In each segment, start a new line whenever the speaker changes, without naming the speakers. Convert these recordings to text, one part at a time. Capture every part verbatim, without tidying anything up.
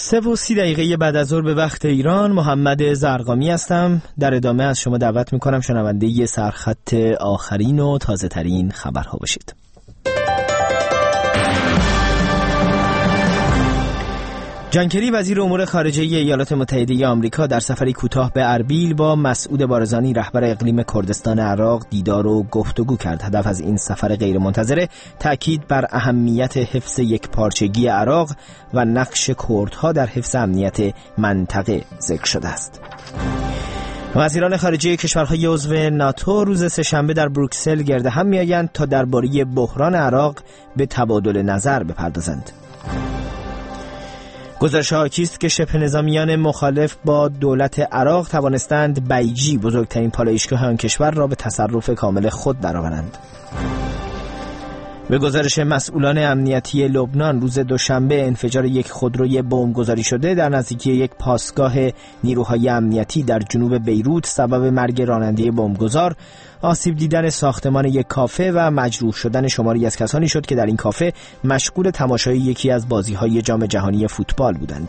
سه و سی دقیقه بعد از ظهر به وقت ایران، محمد زرقامی هستم. در ادامه از شما دعوت میکنم شنونده ی سرخط آخرین و تازه ترین خبرها باشید. جان کری وزیر امور خارجه ایالات متحده آمریکا در سفری کوتاه به اربیل با مسعود بارزانی رهبر اقلیم کردستان عراق دیدار و گفتگو کرد. هدف از این سفر غیرمنتظره تأکید بر اهمیت حفظ یکپارچگی عراق و نقش کردها در حفظ امنیت منطقه ذکر شده است. وزیران خارجه کشورهای عضو ناتو روز سه‌شنبه در بروکسل گرد هم می‌آیند تا درباره بحران عراق به تبادل نظر بپردازند. گزارش حاکی است که شبه نظامیان مخالف با دولت عراق توانستند بیجی بزرگترین پالایشگاه آن کشور را به تصرف کامل خود درآورند. به گزارش مسئولان امنیتی لبنان روز دوشنبه انفجار یک خودروی بمبگذاری شده در نزدیکی یک پاسگاه نیروهای امنیتی در جنوب بیروت سبب مرگ راننده بمبگذار، آسیب دیدن ساختمان یک کافه و مجروح شدن شماری از کسانی شد که در این کافه مشغول تماشای یکی از بازی‌های جام جهانی فوتبال بودند.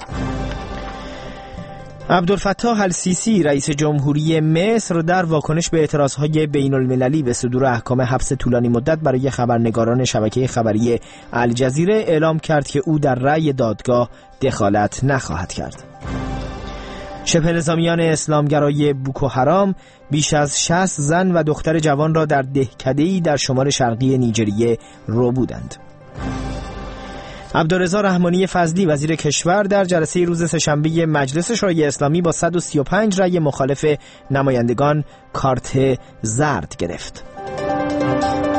عبدالفتاح السیسی رئیس جمهوری مصر در واکنش به اعتراضهای بین المللی به صدور احکام حبس طولانی مدت برای خبرنگاران شبکه خبری الجزیره اعلام کرد که او در رأی دادگاه دخالت نخواهد کرد. شبه نظامیان اسلامگرای بوکو حرام بیش از شصت زن و دختر جوان را در دهکده‌ای در شمال شرقی نیجریه ربودند. عبدالرضا رحمانی فضلی وزیر کشور در جلسه روز سه‌شنبه مجلس شورای اسلامی با صد و سی و پنج رأی مخالف نمایندگان کارت زرد گرفت.